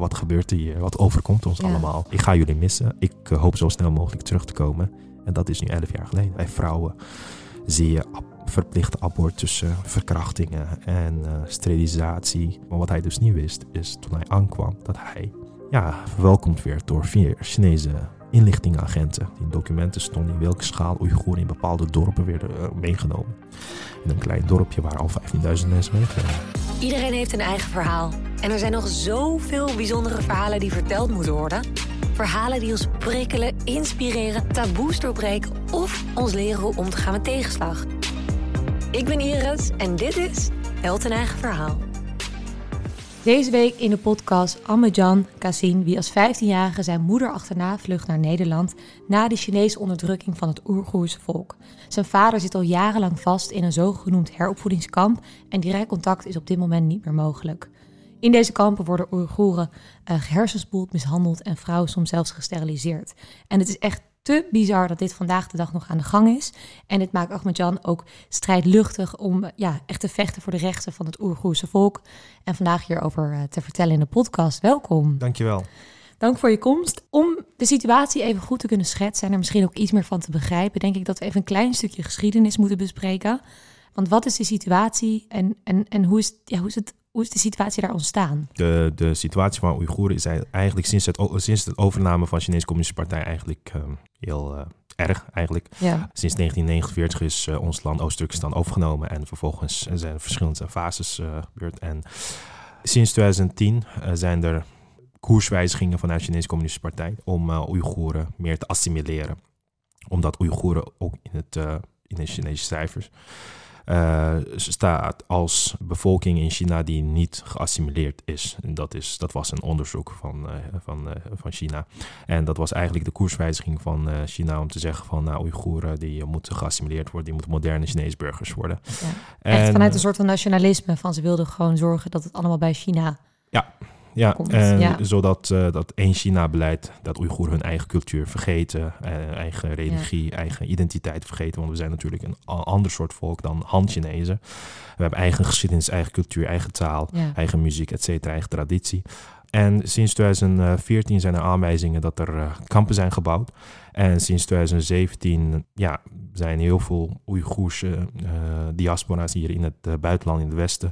wat gebeurt er hier? Wat overkomt ons allemaal? Ik ga jullie missen. Ik hoop zo snel mogelijk terug te komen. En dat is nu 11 jaar geleden. Wij vrouwen zie je verplichte abortussen, verkrachtingen en sterilisatie. Maar wat hij dus niet wist, is toen hij aankwam, dat hij verwelkomd werd door 4 Chinese inlichtingenagenten. In documenten stond in welke schaal Oeigoeren in bepaalde dorpen werden meegenomen. In een klein dorpje waar al 15.000 mensen meegenomen. Iedereen heeft een eigen verhaal. En er zijn nog zoveel bijzondere verhalen die verteld moeten worden. Verhalen die ons prikkelen, inspireren, taboes doorbreken of ons leren hoe om te gaan met tegenslag. Ik ben Iris en dit is Held een eigen verhaal. Deze week in de podcast Ahmadjan Kassin, wie als 15-jarige zijn moeder achterna vlucht naar Nederland na de Chinese onderdrukking van het Oeigoerse volk. Zijn vader zit al jarenlang vast in een zogenoemd heropvoedingskamp en direct contact is op dit moment niet meer mogelijk. In deze kampen worden Oeigoeren gehersenspoeld, mishandeld en vrouwen soms zelfs gesteriliseerd. En het is echt te bizar dat dit vandaag de dag nog aan de gang is. En dit maakt Ahmadjan ook strijdluchtig om echt te vechten voor de rechten van het Oeigoerse volk. En vandaag hierover te vertellen in de podcast. Welkom. Dankjewel. Dank voor je komst. Om de situatie even goed te kunnen schetsen en er misschien ook iets meer van te begrijpen, denk ik dat we even een klein stukje geschiedenis moeten bespreken. Want wat is de situatie en hoe is de situatie daar ontstaan? De situatie van Oeigoeren is eigenlijk sinds het overname van de Chinese Communistische Partij eigenlijk heel erg. Eigenlijk. Ja. Sinds 1949 is ons land Oost-Turkestan overgenomen en vervolgens zijn er verschillende fases gebeurd. En sinds 2010 zijn er koerswijzigingen vanuit de Chinese Communistische Partij om Oeigoeren meer te assimileren. Omdat Oeigoeren ook in de Chinese cijfers staat als bevolking in China die niet geassimileerd is. En dat was een onderzoek van China. En dat was eigenlijk de koerswijziging van China om te zeggen van Oeigoeren die moeten geassimileerd worden, die moeten moderne Chinese burgers worden. Ja. Echt vanuit een soort van nationalisme van ze wilden gewoon zorgen dat het allemaal bij China komt. Zodat dat één China-beleid, dat Oeigoeren hun eigen cultuur vergeten, eigen religie, eigen identiteit vergeten. Want we zijn natuurlijk een ander soort volk dan Han-Chinezen. We hebben eigen geschiedenis, eigen cultuur, eigen taal, eigen muziek, et cetera, eigen traditie. En sinds 2014 zijn er aanwijzingen dat er kampen zijn gebouwd. En sinds 2017 zijn heel veel Oeigoerse diaspora's hier in het buitenland, in het Westen,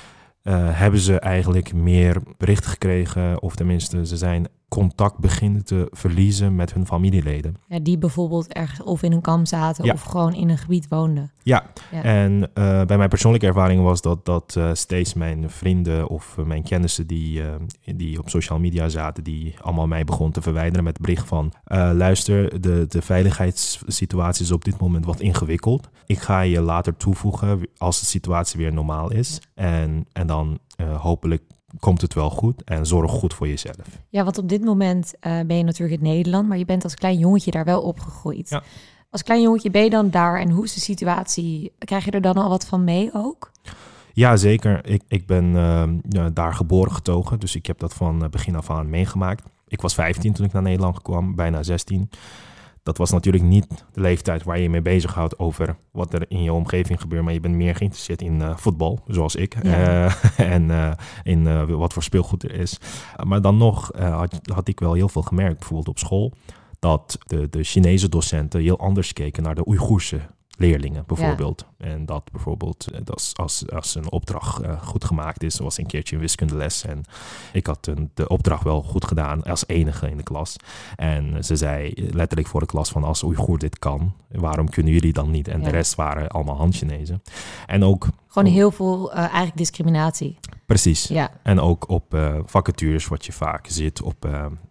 hebben ze eigenlijk meer berichten gekregen, of tenminste ze zijn contact beginnen te verliezen met hun familieleden. Ja, die bijvoorbeeld ergens of in een kamp zaten of gewoon in een gebied woonden. Ja. En bij mijn persoonlijke ervaring was dat steeds mijn vrienden of mijn kennissen die op social media zaten, die allemaal mij begonnen te verwijderen met het bericht van luister, de veiligheidssituatie is op dit moment wat ingewikkeld. Ik ga je later toevoegen als de situatie weer normaal is. En dan hopelijk komt het wel goed en zorg goed voor jezelf. Ja, want op dit moment ben je natuurlijk in Nederland, maar je bent als klein jongetje daar wel opgegroeid. Ja. Als klein jongetje ben je dan daar en hoe is de situatie? Krijg je er dan al wat van mee ook? Ja, zeker. Ik ben daar geboren getogen, dus ik heb dat van begin af aan meegemaakt. Ik was 15 toen ik naar Nederland kwam, bijna 16. Dat was natuurlijk niet de leeftijd waar je mee bezighoudt over wat er in je omgeving gebeurt. Maar je bent meer geïnteresseerd in voetbal, zoals ik. Ja. En in wat voor speelgoed er is. Maar dan nog had ik wel heel veel gemerkt, bijvoorbeeld op school, dat de Chinese docenten heel anders keken naar de Oeigoerse leerlingen bijvoorbeeld. Ja. En dat bijvoorbeeld als een opdracht goed gemaakt is, was een keertje een wiskundeles en ik had de opdracht wel goed gedaan als enige in de klas. En ze zei letterlijk voor de klas van als Oeigoer dit kan, waarom kunnen jullie dan niet? En de rest waren allemaal Han-Chinezen. En ook gewoon heel veel eigenlijk discriminatie. Precies. Ja. En ook op vacatures wat je vaak ziet op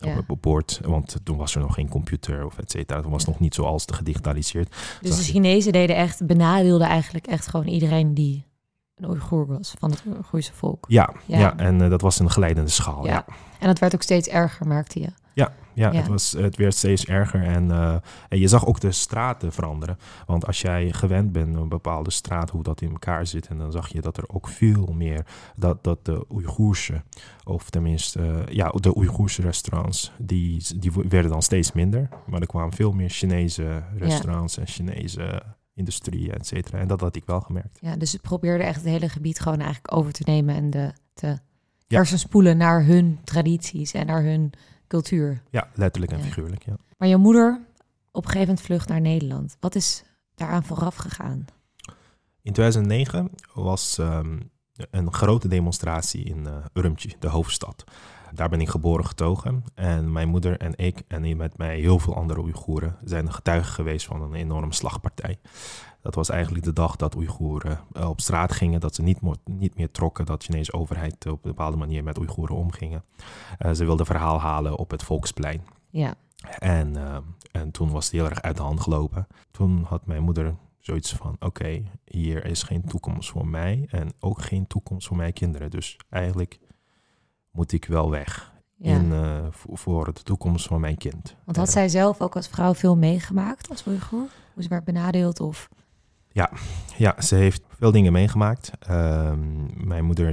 bord. Want toen was er nog geen computer of et cetera. Toen was het nog niet zoals gedigitaliseerd. Dus de Chinezen benadeelden eigenlijk echt gewoon iedereen die een Oeigoer was van het Oeigoerse volk. Ja. En dat was een geleidende schaal. Ja. En dat werd ook steeds erger, merkte je. Ja. Het werd steeds erger en je zag ook de straten veranderen. Want als jij gewend bent aan een bepaalde straat, hoe dat in elkaar zit, en dan zag je dat er ook veel meer, dat de Oeigoerse, of tenminste, de Oeigoerse restaurants, die werden dan steeds minder. Maar er kwamen veel meer Chinese restaurants en Chinese industrie, et cetera. En dat had ik wel gemerkt. Ja, dus het probeerde echt het hele gebied gewoon eigenlijk over te nemen en hersenspoelen naar hun tradities en naar hun cultuur. Ja, letterlijk en figuurlijk, ja. Maar je moeder op een gegeven moment vlucht naar Nederland. Wat is daaraan vooraf gegaan? In 2009 was een grote demonstratie in Urumqi, de hoofdstad. Daar ben ik geboren getogen. En mijn moeder en ik en met mij heel veel andere Oeigoeren zijn getuigen geweest van een enorme slagpartij. Dat was eigenlijk de dag dat Oeigoeren op straat gingen, dat ze niet meer trokken, dat de Chinese overheid op een bepaalde manier met Oeigoeren omgingen. Ze wilden verhaal halen op het Volksplein. Ja. En toen was het heel erg uit de hand gelopen. Toen had mijn moeder zoiets van, oké, hier is geen toekomst voor mij en ook geen toekomst voor mijn kinderen. Dus eigenlijk moet ik wel weg voor de toekomst van mijn kind. Want had zij zelf ook als vrouw veel meegemaakt als Oeigoer? Hoe ze werd benadeeld of... Ja, ze heeft veel dingen meegemaakt. Mijn moeder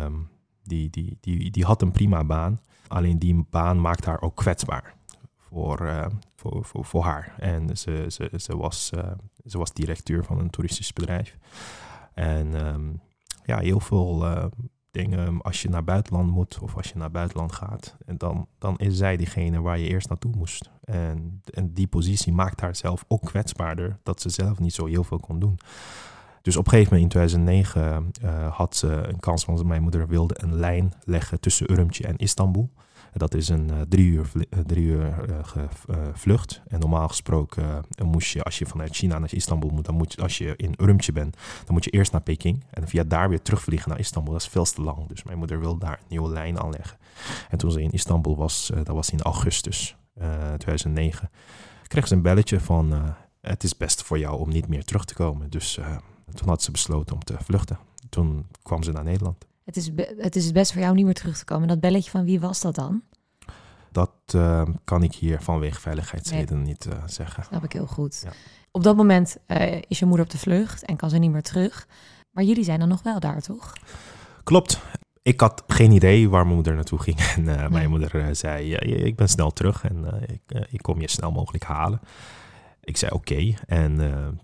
die had een prima baan. Alleen die baan maakt haar ook kwetsbaar voor haar. En ze was directeur van een toeristisch bedrijf. En heel veel dingen, als je naar buitenland moet of als je naar buitenland gaat, en dan is zij diegene waar je eerst naartoe moest. En die positie maakt haar zelf ook kwetsbaarder, dat ze zelf niet zo heel veel kon doen. Dus op een gegeven moment in 2009 had ze een kans, want mijn moeder wilde een lijn leggen tussen Urumqi en Istanbul. Dat is een 3 uur vlucht. En normaal gesproken moest je, als je vanuit China naar Istanbul moet, als je in Urumqi bent, dan moet je eerst naar Peking. En via daar weer terugvliegen naar Istanbul. Dat is veel te lang. Dus mijn moeder wilde daar een nieuwe lijn aanleggen. En toen ze in Istanbul was, dat was in augustus 2009, kreeg ze een belletje van, het is best voor jou om niet meer terug te komen. Dus toen had ze besloten om te vluchten. Toen kwam ze naar Nederland. Het is het best voor jou om niet meer terug te komen. Dat belletje, van wie was dat dan? Dat kan ik hier vanwege veiligheidsredenen niet zeggen. Snap ik heel goed. Ja. Op dat moment is je moeder op de vlucht en kan ze niet meer terug. Maar jullie zijn dan nog wel daar, toch? Klopt. Ik had geen idee waar mijn moeder naartoe ging. En mijn moeder zei, ik ben snel terug en ik kom je snel mogelijk halen. Ik zei oké. En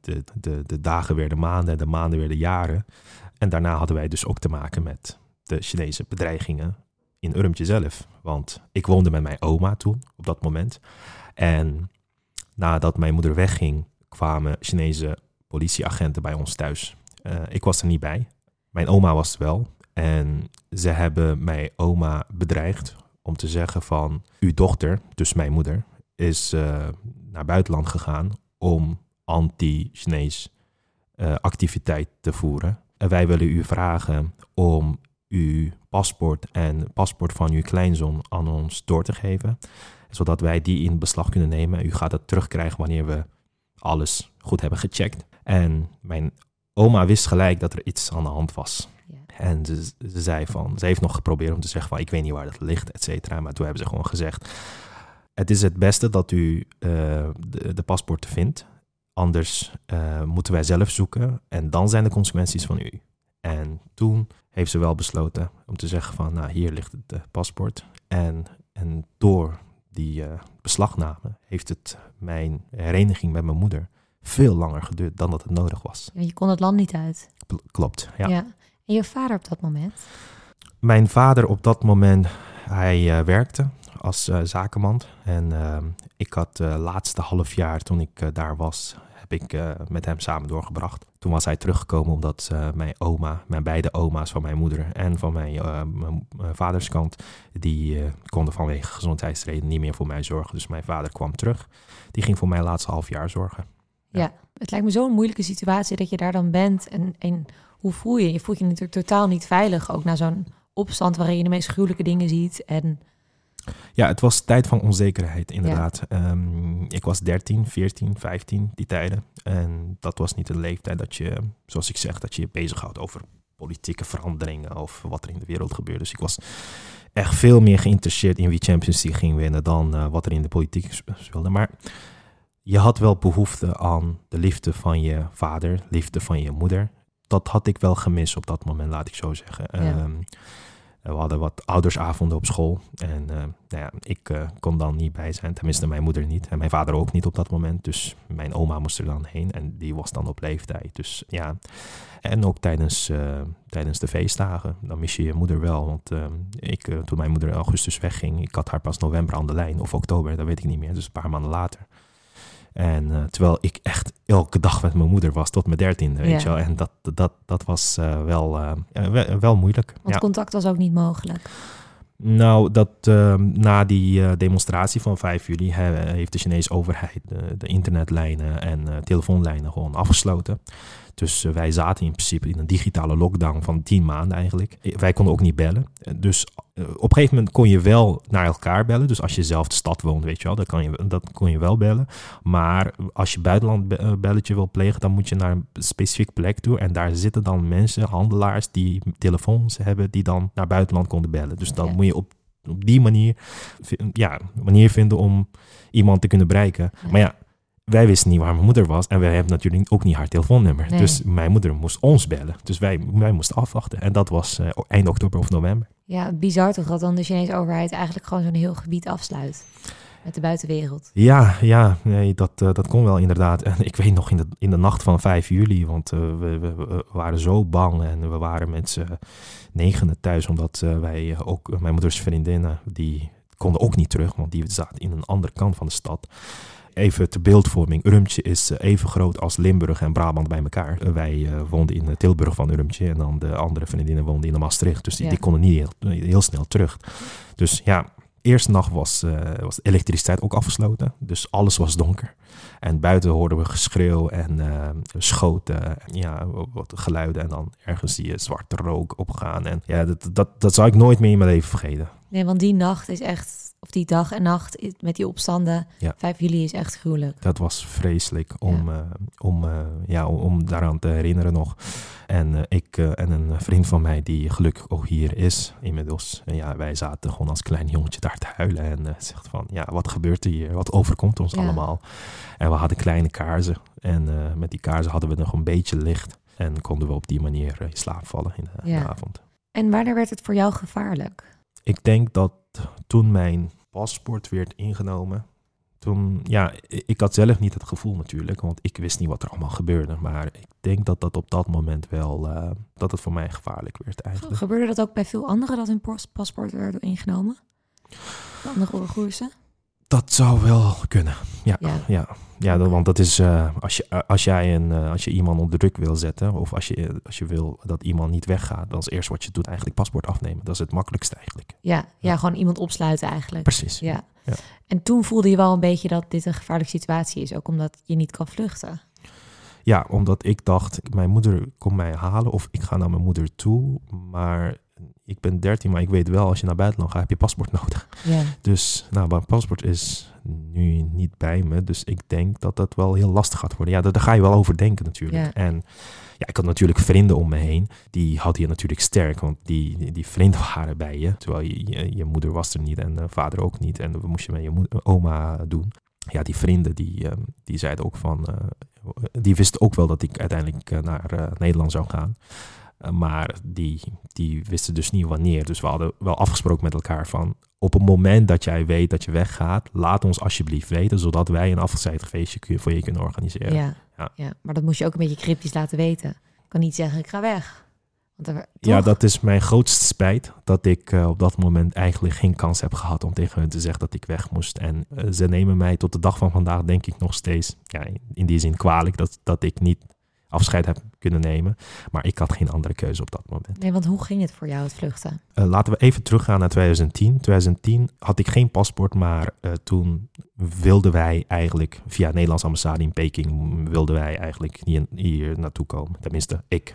de dagen werden maanden, de maanden werden jaren. En daarna hadden wij dus ook te maken met de Chinese bedreigingen in Urumqi zelf. Want ik woonde met mijn oma toen, op dat moment. En nadat mijn moeder wegging, kwamen Chinese politieagenten bij ons thuis. Ik was er niet bij. Mijn oma was er wel. En ze hebben mijn oma bedreigd om te zeggen van, uw dochter, dus mijn moeder, is naar buitenland gegaan om anti-Chinees activiteit te voeren. En wij willen u vragen om uw paspoort en het paspoort van uw kleinzoon aan ons door te geven, zodat wij die in beslag kunnen nemen. U gaat het terugkrijgen wanneer we alles goed hebben gecheckt. En mijn oma wist gelijk dat er iets aan de hand was. Ja. En ze zei van, ze heeft nog geprobeerd om te zeggen van, ik weet niet waar dat ligt, et cetera. Maar toen hebben ze gewoon gezegd, het is het beste dat u de paspoorten vindt. Anders moeten wij zelf zoeken en dan zijn de consequenties van u. En toen heeft ze wel besloten om te zeggen van, nou, hier ligt het paspoort. En door die beslagname heeft het mijn hereniging met mijn moeder veel langer geduurd dan dat het nodig was. Je kon het land niet uit. Klopt, ja. En je vader op dat moment? Mijn vader op dat moment, hij werkte als zakenman. En ik had laatste half jaar toen ik daar was, heb ik met hem samen doorgebracht. Toen was hij teruggekomen omdat mijn beide oma's van mijn moeder en van mijn vaders kant, die konden vanwege gezondheidsredenen niet meer voor mij zorgen. Dus mijn vader kwam terug. Die ging voor mijn laatste half jaar zorgen. Ja, het lijkt me zo'n moeilijke situatie dat je daar dan bent. En hoe voel je? Je voelt je natuurlijk totaal niet veilig, ook na zo'n opstand waarin je de meest gruwelijke dingen ziet. Ja, het was tijd van onzekerheid, inderdaad. Ja. Ik was 13, 14, 15, die tijden. En dat was niet een leeftijd dat je, zoals ik zeg, dat je bezighoudt over politieke veranderingen of wat er in de wereld gebeurt. Dus ik was echt veel meer geïnteresseerd in wie Champions League ging winnen dan wat er in de politiek speelde. Maar je had wel behoefte aan de liefde van je vader, liefde van je moeder. Dat had ik wel gemist op dat moment, laat ik zo zeggen. Ja. We hadden wat oudersavonden op school. En ik kon dan niet bij zijn. Tenminste, mijn moeder niet. En mijn vader ook niet op dat moment. Dus mijn oma moest er dan heen. En die was dan op leeftijd. Dus ja. En ook tijdens de feestdagen. Dan mis je je moeder wel. Want toen mijn moeder in augustus wegging. Ik had haar pas november aan de lijn. Of oktober, dat weet ik niet meer. Dus een paar maanden later. En terwijl ik echt elke dag met mijn moeder was tot mijn 13e, weet je wel. En dat was wel moeilijk. Want contact was ook niet mogelijk. Nou, na die demonstratie van 5 juli heeft de Chinese overheid de internetlijnen en telefoonlijnen gewoon afgesloten. Dus wij zaten in principe in een digitale lockdown van 10 maanden eigenlijk. Wij konden ook niet bellen. Dus op een gegeven moment kon je wel naar elkaar bellen. Dus als je zelf de stad woont, weet je wel, dan kon je wel bellen. Maar als je buitenland belletje wil plegen, dan moet je naar een specifieke plek toe. En daar zitten dan mensen, handelaars, die telefoons hebben, die dan naar buitenland konden bellen. Dus dan moet je op die manier vinden om iemand te kunnen bereiken. Ja. Maar ja, wij wisten niet waar mijn moeder was en wij hebben natuurlijk ook niet haar telefoonnummer. Nee. Dus mijn moeder moest ons bellen. Dus wij moesten afwachten. En dat was eind oktober of november. Ja, bizar toch dat dan de Chinese overheid eigenlijk gewoon zo'n heel gebied afsluit met de buitenwereld. Nee, dat kon wel inderdaad. En ik weet nog in de nacht van 5 juli, want we waren zo bang en we waren met z'n 9 thuis, omdat wij ook, mijn moeders vriendinnen, die konden ook niet terug, want die zaten in een andere kant van de stad. Even ter beeldvorming, Urumqi is even groot als Limburg en Brabant bij elkaar. Wij woonden in Tilburg van Urumqi en dan de andere vriendinnen woonden in de Maastricht. Dus die konden niet heel snel terug. Dus ja, eerste nacht was de elektriciteit ook afgesloten. Dus alles was donker. En buiten hoorden we geschreeuw en schoten, wat geluiden. En dan ergens zie je zwarte rook opgaan. En ja, dat zou ik nooit meer in mijn leven vergeten. Nee, want die nacht is echt... Of die dag en nacht met die opstanden, 5 juli is echt gruwelijk. Dat was vreselijk om daaraan te herinneren nog. En ik en een vriend van mij die gelukkig ook hier is inmiddels. En wij zaten gewoon als klein jongetje daar te huilen. En zegt van, wat gebeurt er hier? Wat overkomt ons allemaal? En we hadden kleine kaarsen. En met die kaarsen hadden we nog een beetje licht. En konden we op die manier in slaap vallen in de avond. En wanneer werd het voor jou gevaarlijk? Ik denk dat toen mijn paspoort werd ingenomen, ik had zelf niet het gevoel natuurlijk, want ik wist niet wat er allemaal gebeurde. Maar ik denk dat op dat moment wel, dat het voor mij gevaarlijk werd eigenlijk. Gebeurde dat ook bij veel anderen dat hun paspoort werd ingenomen? De andere Oeigoersen? Dat zou wel kunnen, want dat is, als je iemand onder druk wil zetten, of als je wil dat iemand niet weggaat, dan is eerst wat je doet eigenlijk paspoort afnemen. Dat is het makkelijkste eigenlijk. Ja, gewoon iemand opsluiten eigenlijk. Precies. Ja. En toen voelde je wel een beetje dat dit een gevaarlijke situatie is, ook omdat je niet kan vluchten. Ja, omdat ik dacht, mijn moeder komt mij halen of ik ga naar mijn moeder toe, maar ik ben 13, maar ik weet wel, als je naar buitenland gaat, heb je paspoort nodig. Ja. Dus, mijn paspoort is nu niet bij me. Dus ik denk dat dat wel heel lastig gaat worden. Ja, daar ga je wel over denken natuurlijk. Ja. En ik had natuurlijk vrienden om me heen. Die hadden je natuurlijk sterk, want die vrienden waren bij je. Terwijl je moeder was er niet en vader ook niet. En we moesten met je oma doen. Ja, die vrienden die zeiden ook van... die wisten ook wel dat ik uiteindelijk naar Nederland zou gaan. Maar die wisten dus niet wanneer. Dus we hadden wel afgesproken met elkaar van... op het moment dat jij weet dat je weggaat... laat ons alsjeblieft weten... zodat wij een afgezijdig feestje voor je kunnen organiseren. Ja, maar dat moest je ook een beetje cryptisch laten weten. Ik kan niet zeggen, ik ga weg. Ja, dat is mijn grootste spijt. Dat ik op dat moment eigenlijk geen kans heb gehad... om tegen hun te zeggen dat ik weg moest. En ze nemen mij tot de dag van vandaag denk ik nog steeds... in die zin kwalijk dat ik niet... afscheid heb kunnen nemen. Maar ik had geen andere keuze op dat moment. Nee, want hoe ging het voor jou, het vluchten? Laten we even teruggaan naar 2010. 2010 had ik geen paspoort, maar toen wilden wij eigenlijk... via de Nederlandse ambassade in Peking... wilden wij eigenlijk hier naartoe komen. Tenminste, ik.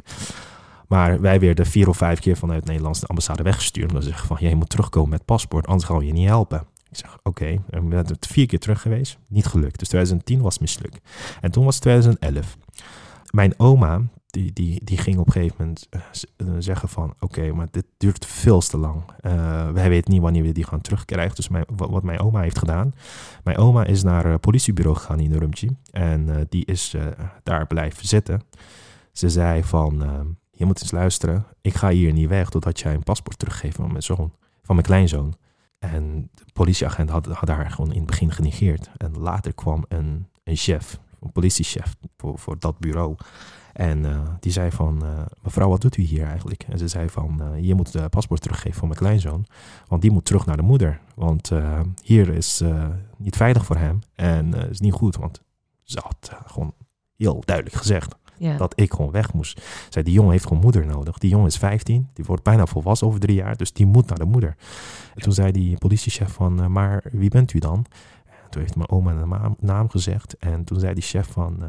Maar wij werden 4 of 5 keer vanuit de Nederlandse ambassade weggestuurd. Omdat ze zeggen van, je moet terugkomen met paspoort, anders gaan we je niet helpen. Ik zeg, oké. We zijn 4 keer terug geweest. Niet gelukt. Dus 2010 was mislukt. En toen was 2011... Mijn oma, die ging op een gegeven moment zeggen van... oké, maar dit duurt veel te lang. Wij weten niet wanneer we die gaan terugkrijgen. Dus wat mijn oma heeft gedaan... Mijn oma is naar het politiebureau gegaan in Urumqi. En die is daar blijven zitten. Ze zei van... je moet eens luisteren. Ik ga hier niet weg totdat jij een paspoort teruggeeft van mijn zoon, van mijn kleinzoon. En de politieagent had haar gewoon in het begin genegeerd. En later kwam een chef, een politiechef voor dat bureau. En die zei van, mevrouw, wat doet u hier eigenlijk? En ze zei van, je moet de paspoort teruggeven van mijn kleinzoon. Want die moet terug naar de moeder. Want hier is niet veilig voor hem. En is niet goed, want ze had gewoon heel duidelijk gezegd dat ik gewoon weg moest. Zei, die jongen heeft gewoon moeder nodig. Die jongen is 15, die wordt bijna volwassen over 3 jaar. Dus die moet naar de moeder. En toen zei die politiechef van, maar wie bent u dan? En toen heeft mijn oma een naam gezegd. En toen zei die chef van,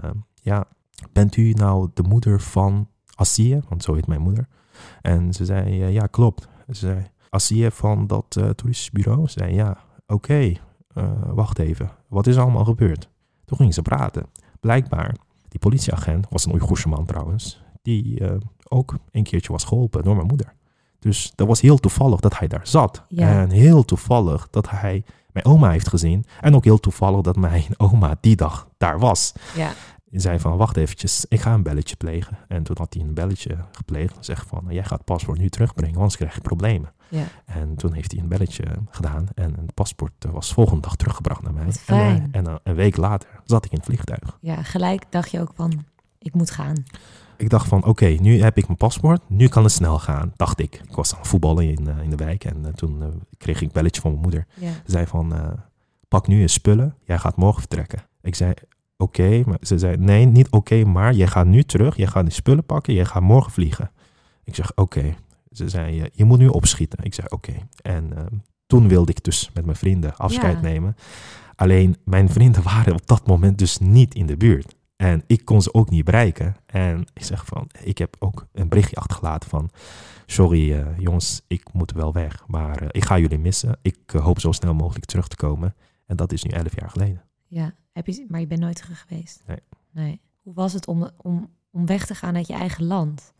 bent u nou de moeder van Asiye? Want zo heet mijn moeder. En ze zei, ja, klopt. Ze zei, Asiye van dat toeristisch bureau? Ze zei, ja, oké. Wacht even. Wat is er allemaal gebeurd? Toen gingen ze praten. Blijkbaar, die politieagent, was een Oeigoerse man trouwens, die ook een keertje was geholpen door mijn moeder. Dus dat was heel toevallig dat hij daar zat. Ja. En heel toevallig dat hij mijn oma heeft gezien. En ook heel toevallig dat mijn oma die dag daar was. Ja. Hij zei van, wacht eventjes, ik ga een belletje plegen. En toen had hij een belletje gepleegd. En zegt van, jij gaat het paspoort nu terugbrengen, anders krijg je problemen. Ja. En toen heeft hij een belletje gedaan. En het paspoort was volgende dag teruggebracht naar mij. En een week later zat ik in het vliegtuig. Ja, gelijk dacht je ook van, ik moet gaan. Ik dacht van, oké, nu heb ik mijn paspoort. Nu kan het snel gaan, dacht ik. Ik was aan het voetballen in de wijk. En toen kreeg ik een belletje van mijn moeder. Ja. Ze zei van, pak nu je spullen. Jij gaat morgen vertrekken. Ik zei, oké. Maar ze zei, nee, niet oké, maar jij gaat nu terug. Jij gaat die spullen pakken. Jij gaat morgen vliegen. Ik zeg, oké. Ze zei, je moet nu opschieten. Ik zeg, oké. En toen wilde ik dus met mijn vrienden afscheid nemen. Alleen, mijn vrienden waren op dat moment dus niet in de buurt. En ik kon ze ook niet bereiken. En ik zeg van, ik heb ook een berichtje achtergelaten van, sorry jongens, ik moet wel weg. Maar ik ga jullie missen. Ik hoop zo snel mogelijk terug te komen. En dat is nu 11 jaar geleden. Ja, maar je bent nooit terug geweest? Nee. Hoe was het om weg te gaan uit je eigen land?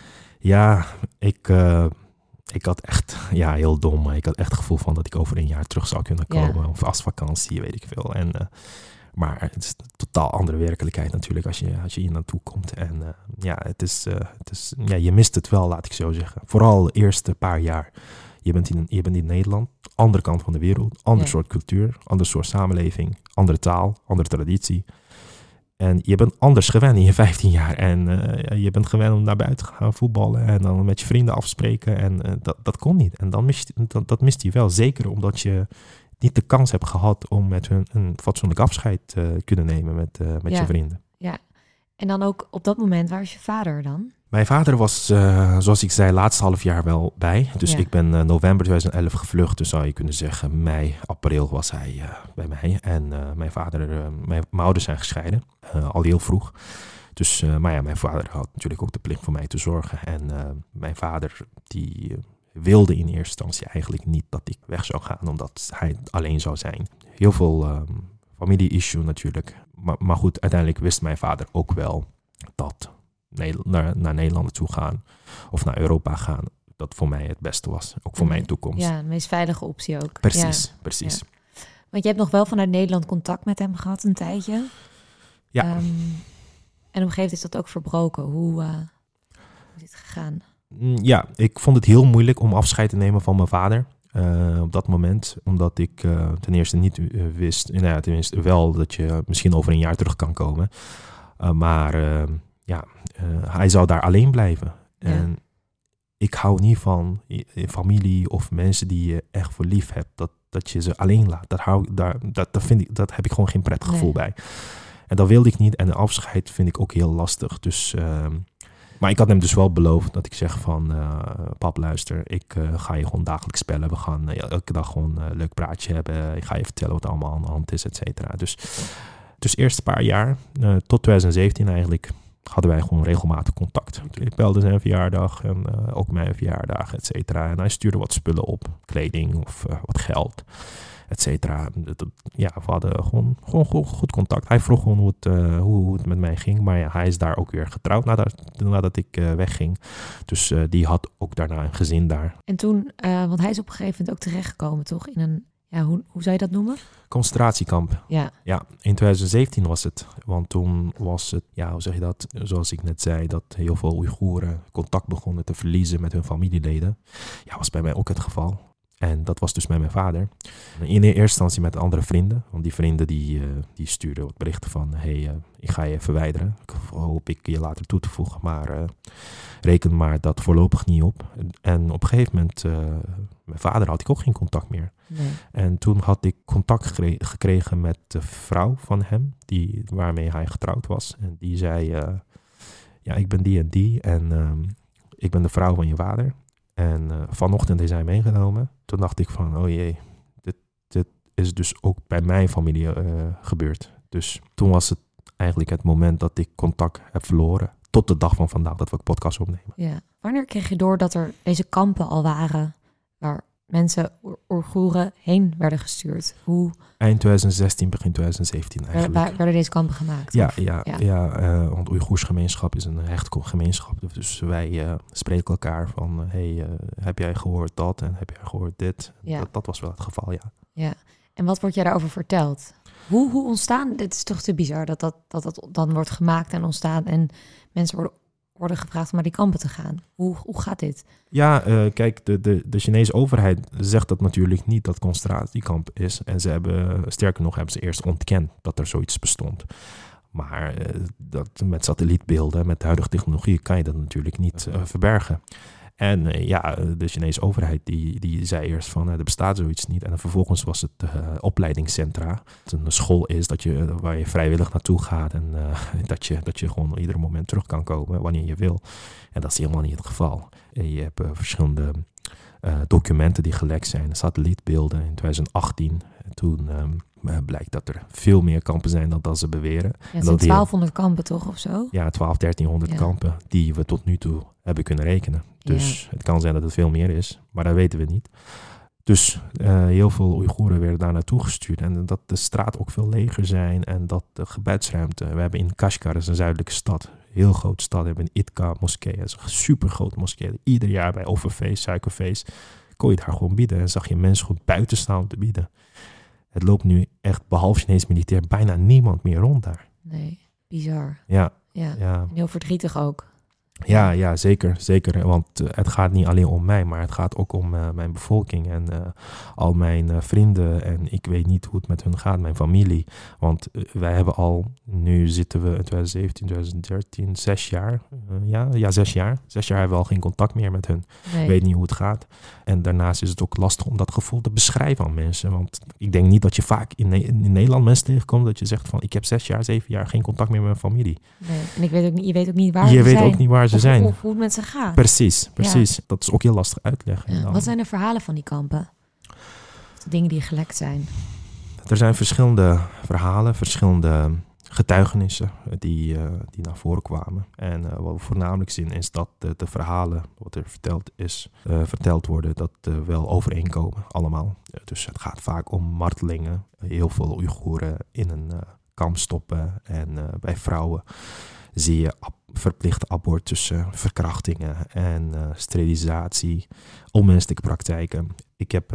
Ja, ik had echt, heel dom. Ik had echt het gevoel van dat ik over 1 jaar terug zou kunnen komen. Ja. Of als vakantie, weet ik veel. Maar het is een totaal andere werkelijkheid natuurlijk als je hier naartoe komt. En je mist het wel, laat ik zo zeggen. Vooral de eerste paar jaar. Je bent in Nederland, andere kant van de wereld, ander soort cultuur, ander soort samenleving, andere taal, andere traditie. En je bent anders gewend in je 15 jaar. En je bent gewend om naar buiten te gaan voetballen en dan met je vrienden afspreken. En dat kon niet. En dan mist je wel. Zeker omdat je niet de kans hebt gehad om met hun een fatsoenlijk afscheid te kunnen nemen met je vrienden. Ja, en dan ook op dat moment, waar is je vader dan? Mijn vader was, zoals ik zei, laatste half jaar wel bij. Dus ik ben november 2011 gevlucht. Dus zou je kunnen zeggen, mei, april was hij bij mij. En mijn ouders zijn gescheiden, al heel vroeg. Dus, mijn vader had natuurlijk ook de plicht voor mij te zorgen. En mijn vader, die wilde in eerste instantie eigenlijk niet dat ik weg zou gaan, omdat hij alleen zou zijn. Heel veel familie-issue natuurlijk. Maar goed, uiteindelijk wist mijn vader ook wel dat naar Nederland toe gaan of naar Europa gaan, dat voor mij het beste was. Ook voor mijn toekomst. Ja, de meest veilige optie ook. Precies. Ja. Want je hebt nog wel vanuit Nederland contact met hem gehad een tijdje. Ja. En op een gegeven moment is dat ook verbroken. Hoe is het gegaan? Ja, ik vond het heel moeilijk om afscheid te nemen van mijn vader. Op dat moment, omdat ik ten eerste niet wist, tenminste wel dat je misschien over 1 jaar terug kan komen. Maar hij zou daar alleen blijven. Ja. En ik hou niet van familie of mensen die je echt voor lief hebt, dat je ze alleen laat. Dat heb ik gewoon geen prettig gevoel bij. En dat wilde ik niet. En de afscheid vind ik ook heel lastig. Dus, maar ik had hem dus wel beloofd dat ik zeg van, pap luister, ik ga je gewoon dagelijks bellen. We gaan elke dag gewoon een leuk praatje hebben. Ik ga je vertellen wat er allemaal aan de hand is, et cetera. Dus eerst een paar jaar, tot 2017 eigenlijk, hadden wij gewoon regelmatig contact. Ik belde zijn verjaardag en ook mijn verjaardag, et cetera. En hij stuurde wat spullen op, kleding of wat geld, et cetera. We hadden gewoon goed contact. Hij vroeg gewoon hoe het met mij ging. Maar ja, hij is daar ook weer getrouwd nadat ik wegging. Dus die had ook daarna een gezin daar. En toen, want hij is op een gegeven moment ook terechtgekomen, toch? In een Ja, hoe zou je dat noemen? Concentratiekamp. Ja. Ja, in 2017 was het. Want toen was het, ja, hoe zeg je dat? Zoals ik net zei, dat heel veel Oeigoeren contact begonnen te verliezen met hun familieleden. Ja, was bij mij ook het geval. En dat was dus met mijn vader. In eerste instantie met andere vrienden. Want die vrienden die stuurden wat berichten van... ik ga je verwijderen. Ik hoop ik je later toe te voegen. Maar reken maar dat voorlopig niet op. En op een gegeven moment... mijn vader had ik ook geen contact meer. Nee. En toen had ik contact gekregen met de vrouw van hem. Waarmee hij getrouwd was. En die zei... ik ben die en die. En ik ben de vrouw van je vader. En vanochtend is hij meegenomen. Toen dacht ik van, oh jee, dit is dus ook bij mijn familie gebeurd. Dus toen was het eigenlijk het moment dat ik contact heb verloren. Tot de dag van vandaag dat we een podcast opnemen. Ja. Wanneer kreeg je door dat er deze kampen al waren waar mensen, Oeigoeren, heen werden gestuurd? Eind 2016, begin 2017 eigenlijk. Werden deze kampen gemaakt? Ja, want Oeigoers gemeenschap is een hechte gemeenschap. Dus wij spreken elkaar van, heb jij gehoord dat en heb jij gehoord dit? Ja. Dat was wel het geval, ja. Ja. En wat wordt jij daarover verteld? Hoe ontstaan, dit is toch te bizar dat dan wordt gemaakt en ontstaan en mensen worden gevraagd om naar die kampen te gaan. Hoe gaat dit? Ja, kijk, de Chinese overheid zegt dat natuurlijk niet dat concentratiekamp is. En sterker nog, hebben ze eerst ontkend dat er zoiets bestond. Maar dat met satellietbeelden, met de huidige technologie, kan je dat natuurlijk niet verbergen. En de Chinese overheid die zei eerst van er bestaat zoiets niet. En vervolgens was het opleidingscentra. Het een school is waar je vrijwillig naartoe gaat. En dat je gewoon ieder moment terug kan komen wanneer je wil. En dat is helemaal niet het geval. En je hebt verschillende documenten die gelekt zijn. Satellietbeelden in 2018. Toen blijkt dat er veel meer kampen zijn dan ze beweren. Ja, het zijn 1200 kampen toch of zo? Ja, 1300 kampen die we tot nu toe hebben kunnen rekenen. Dus het kan zijn dat het veel meer is, maar dat weten we niet. Dus heel veel Oeigoeren werden daar naartoe gestuurd. En dat de straat ook veel leger zijn en dat de gebedsruimte... We hebben in Kashgar, dat is een zuidelijke stad, heel grote stad. We hebben in Itka moskee, dat is een supergrote moskee. Ieder jaar bij offerfeest, suikerfeest, kon je daar gewoon bieden. En zag je mensen goed buiten staan om te bieden. Het loopt nu echt, behalve Chinees militair, bijna niemand meer rond daar. Nee, bizar. Ja. En heel verdrietig ook. Ja, zeker. Want het gaat niet alleen om mij, maar het gaat ook om mijn bevolking en al mijn vrienden. En ik weet niet hoe het met hun gaat, mijn familie. Want wij hebben nu zitten we in 2017, 2013, 6 jaar. 6 jaar. 6 jaar hebben we al geen contact meer met hun. Nee. Ik weet niet hoe het gaat. En daarnaast is het ook lastig om dat gevoel te beschrijven aan mensen. Want ik denk niet dat je vaak in Nederland mensen tegenkomt dat je zegt van ik heb 6 jaar, 7 jaar geen contact meer met mijn familie. Nee, en je weet ook niet waar ze zijn. Je weet ook niet waar ze zijn. Of hoe het met ze gaat. Precies. Ja. Dat is ook heel lastig uitleggen. Ja. Wat zijn de verhalen van die kampen? De dingen die gelekt zijn? Er zijn verschillende verhalen, verschillende getuigenissen die naar voren kwamen. En wat we voornamelijk zien is dat de verhalen, wat er verteld worden, dat wel overeenkomen allemaal. Dus het gaat vaak om martelingen. Heel veel Oeigoeren in een kamp stoppen. En bij vrouwen zie je verplichte abortussen, verkrachtingen en sterilisatie, onmenselijke praktijken. Ik heb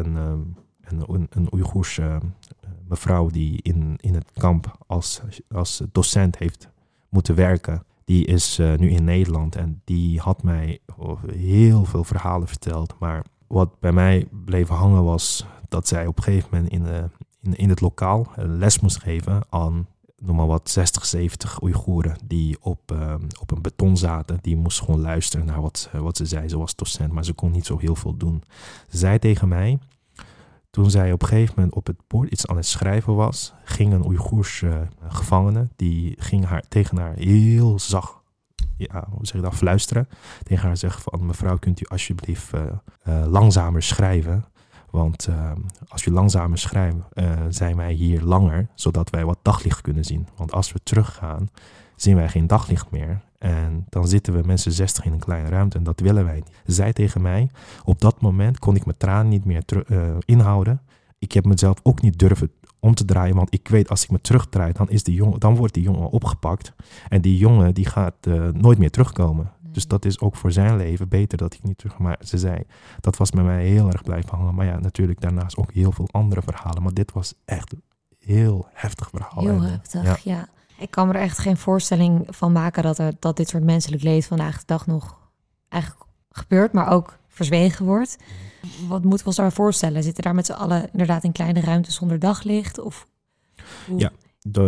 een Oeigoerse mevrouw die in het kamp als docent heeft moeten werken. Die is nu in Nederland en die had mij heel veel verhalen verteld. Maar wat bij mij bleef hangen was dat zij op een gegeven moment in het lokaal les moest geven aan noem maar wat 60, 70 Oeigoeren die op een beton zaten. Die moesten gewoon luisteren naar wat ze zei. Ze was docent, maar ze kon niet zo heel veel doen. Ze zei tegen mij, toen zij op een gegeven moment op het bord iets aan het schrijven was, ging een Oeigoerse gevangene, die ging tegen haar heel zacht, fluisteren. Tegen haar zeggen van, mevrouw, kunt u alsjeblieft langzamer schrijven? Want als je langzamer schrijft, zijn wij hier langer, zodat wij wat daglicht kunnen zien. Want als we teruggaan, zien wij geen daglicht meer. En dan zitten we mensen 60 in een kleine ruimte en dat willen wij niet. Ze zei tegen mij, op dat moment kon ik mijn tranen niet meer inhouden. Ik heb mezelf ook niet durven om te draaien, want ik weet als ik me terugdraai, dan wordt die jongen opgepakt. En die jongen die gaat nooit meer terugkomen. Nee. Dus dat is ook voor zijn leven beter dat ik niet terug... Maar ze zei, dat was bij mij heel erg blijven hangen. Maar ja, natuurlijk daarnaast ook heel veel andere verhalen. Maar dit was echt een heel heftig verhaal. Heel heftig, ja. Ik kan me er echt geen voorstelling van maken dat dit soort menselijk leed vandaag de dag nog eigenlijk gebeurt, maar ook verzwegen wordt. Wat moeten we ons daar voorstellen? Zitten daar met z'n allen inderdaad in kleine ruimtes zonder daglicht? Of hoe? Ja.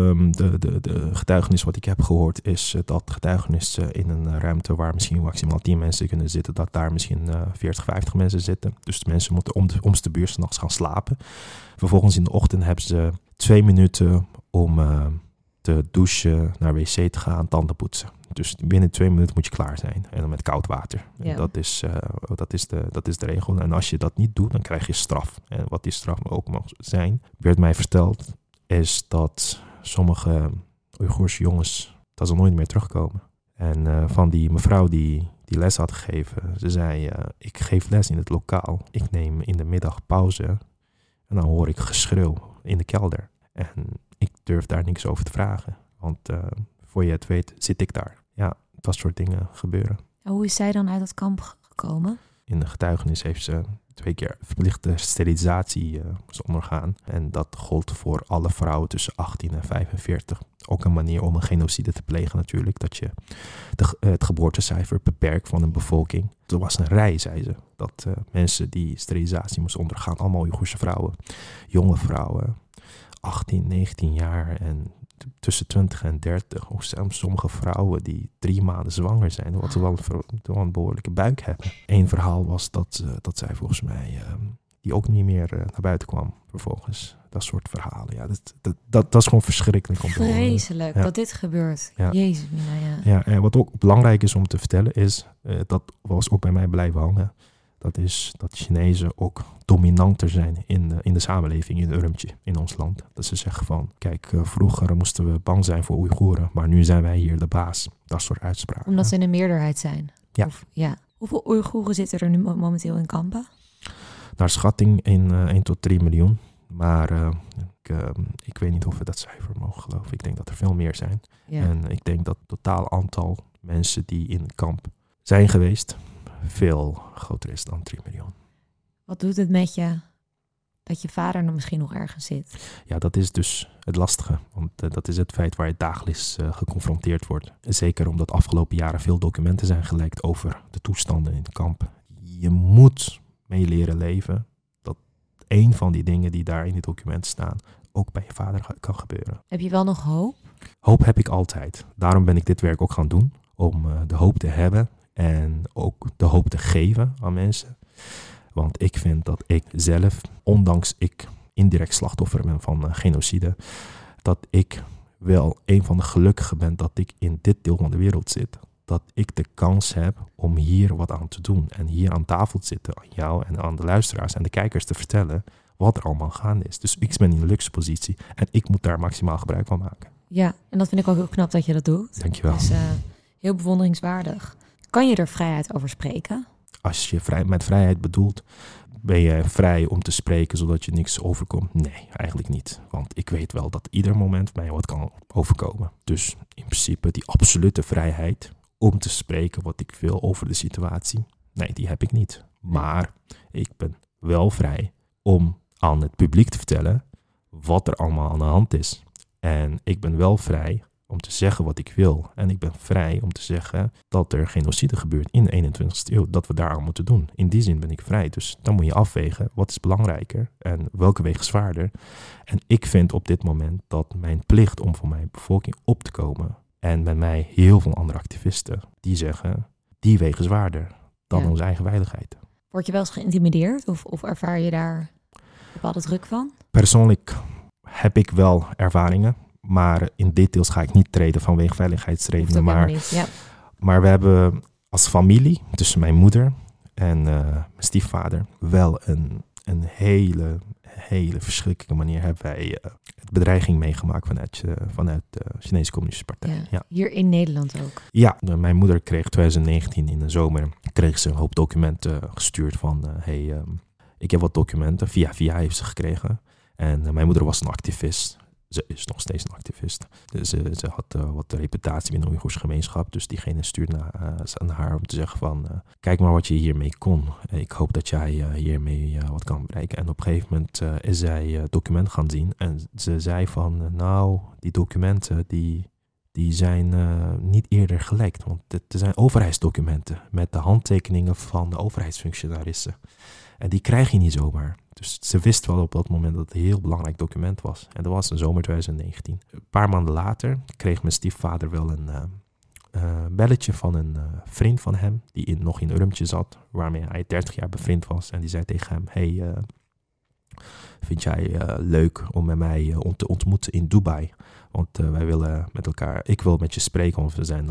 De getuigenis wat ik heb gehoord is dat getuigenis in een ruimte waar misschien maximaal 10 mensen kunnen zitten, dat daar misschien 40, 50 mensen zitten. Dus de mensen moeten om de beurt 's nachts gaan slapen. Vervolgens in de ochtend hebben ze 2 minuten om te douchen, naar wc te gaan, tanden poetsen. Dus binnen 2 minuten moet je klaar zijn. En dan met koud water. Ja. Dat is de regel. En als je dat niet doet, dan krijg je straf. En wat die straf ook mag zijn, werd mij verteld, is dat sommige Oeigoerse jongens, dat ze nooit meer terugkomen. En van die mevrouw die les had gegeven, ze zei, ik geef les in het lokaal. Ik neem in de middag pauze en dan hoor ik geschreeuw in de kelder. En ik durf daar niks over te vragen, want voor je het weet zit ik daar. Ja, dat soort dingen gebeuren. En hoe is zij dan uit dat kamp gekomen? In de getuigenis heeft ze 2 keer verplichte sterilisatie ondergaan. En dat gold voor alle vrouwen tussen 18 en 45. Ook een manier om een genocide te plegen natuurlijk. Dat je het geboortecijfer beperkt van een bevolking. Er was een rij, zei ze. Dat mensen die sterilisatie moesten ondergaan. Allemaal Oeigoerse vrouwen. Jonge vrouwen. 18, 19 jaar en tussen 20 en 30. Of sommige vrouwen die 3 maanden zwanger zijn. Wat ze wel een behoorlijke buik hebben. Eén verhaal was dat zij volgens mij die ook niet meer naar buiten kwam vervolgens. Dat soort verhalen. Ja, dat is gewoon verschrikkelijk om te horen. Vreselijk dat dit gebeurt. Ja. Jezus, Mina, ja. En wat ook belangrijk is om te vertellen is, dat was ook bij mij blijven hangen. Dat is dat Chinezen ook dominanter zijn in de samenleving in Urumqi, in ons land. Dat ze zeggen van, kijk, vroeger moesten we bang zijn voor Oeigoeren, maar nu zijn wij hier de baas. Dat soort uitspraken. Omdat ze in de meerderheid zijn? Ja. Ja. Hoeveel Oeigoeren zitten er nu momenteel in kampen? Naar schatting 1 tot 3 miljoen. Maar ik weet niet of we dat cijfer mogen geloven. Ik denk dat er veel meer zijn. Ja. En ik denk dat het totaal aantal mensen die in het kamp zijn geweest veel groter is dan 3 miljoen. Wat doet het met je dat je vader dan misschien nog ergens zit? Ja, dat is dus het lastige. Want dat is het feit waar je dagelijks geconfronteerd wordt. Zeker omdat de afgelopen jaren veel documenten zijn gelekt over de toestanden in het kamp. Je moet mee leren leven dat één van die dingen die daar in die documenten staan ook bij je vader kan gebeuren. Heb je wel nog hoop? Hoop heb ik altijd. Daarom ben ik dit werk ook gaan doen. Om de hoop te hebben en ook de hoop te geven aan mensen. Want ik vind dat ik zelf, ondanks ik indirect slachtoffer ben van genocide, dat ik wel een van de gelukkigen ben dat ik in dit deel van de wereld zit. Dat ik de kans heb om hier wat aan te doen. En hier aan tafel te zitten, aan jou en aan de luisteraars en de kijkers te vertellen wat er allemaal gaande is. Dus ik ben in een luxe positie en ik moet daar maximaal gebruik van maken. Ja, en dat vind ik ook heel knap dat je dat doet. Dankjewel. Dus heel bewonderingswaardig. Kan je er vrijheid over spreken? Als je met vrijheid bedoelt, ben je vrij om te spreken zodat je niks overkomt? Nee, eigenlijk niet. Want ik weet wel dat ieder moment mij wat kan overkomen. Dus in principe die absolute vrijheid om te spreken wat ik wil over de situatie, nee, die heb ik niet. Maar ik ben wel vrij om aan het publiek te vertellen wat er allemaal aan de hand is. En ik ben wel vrij om te zeggen wat ik wil. En ik ben vrij om te zeggen dat er genocide gebeurt in de 21ste eeuw. Dat we daar aan moeten doen. In die zin ben ik vrij. Dus dan moet je afwegen wat is belangrijker en welke wegen zwaarder. En ik vind op dit moment dat mijn plicht om voor mijn bevolking op te komen. En met mij heel veel andere activisten die zeggen die wegen zwaarder dan onze eigen veiligheid. Word je wel eens geïntimideerd of ervaar je daar bepaalde druk van? Persoonlijk heb ik wel ervaringen. Maar in details ga ik niet treden vanwege veiligheidsredenen. Maar we hebben als familie, tussen mijn moeder en mijn stiefvader, wel een hele verschrikkelijke manier hebben wij het bedreiging meegemaakt vanuit de Chinese Communistische Partij. Ja. Hier in Nederland ook? Ja, mijn moeder kreeg 2019 in de zomer ze een hoop documenten gestuurd van ik heb wat documenten. Via heeft ze gekregen. En mijn moeder was een activist. Ze is nog steeds een activist. Ze had wat reputatie binnen de Oeigoerse gemeenschap. Dus diegene stuurde naar haar om te zeggen van... kijk maar wat je hiermee kon. Ik hoop dat jij hiermee wat kan bereiken. En op een gegeven moment is zij documenten gaan zien. En ze zei van... die documenten die zijn niet eerder gelekt. Want het zijn overheidsdocumenten. Met de handtekeningen van de overheidsfunctionarissen. En die krijg je niet zomaar. Dus ze wist wel op dat moment dat het een heel belangrijk document was. En dat was in zomer 2019. Een paar maanden later kreeg mijn stiefvader wel een belletje van een vriend van hem... die nog in Urumqi zat, waarmee hij 30 jaar bevriend was. En die zei tegen hem... Hey, vind jij leuk om met mij te ontmoeten in Dubai? Want wij willen met elkaar... Ik wil met je spreken, want we